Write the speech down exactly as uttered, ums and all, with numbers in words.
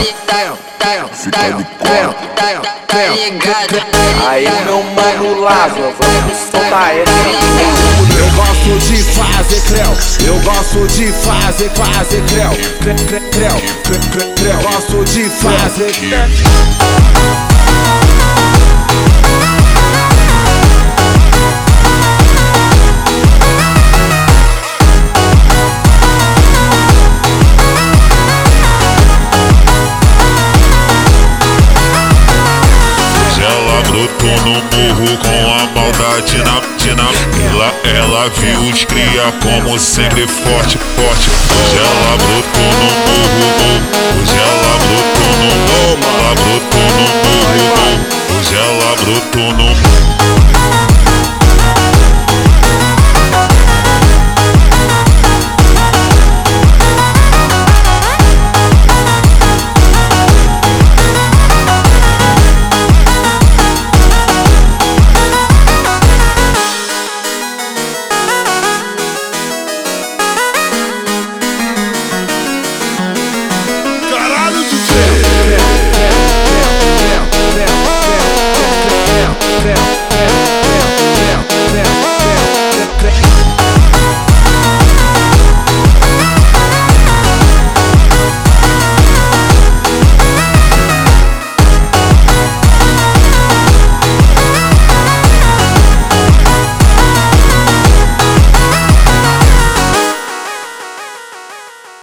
Aí meu mano Lázaro, vamos soltar essa. Eu gosto de fazer creu, eu gosto de fazer, fazer creu, creu, creu, creu, creu, creu. Gosto de fazer Brotou no morro com a maldade na tina. Ela, ela viu os cria como sempre forte, forte. Hoje ela brotou no morro, hoje ela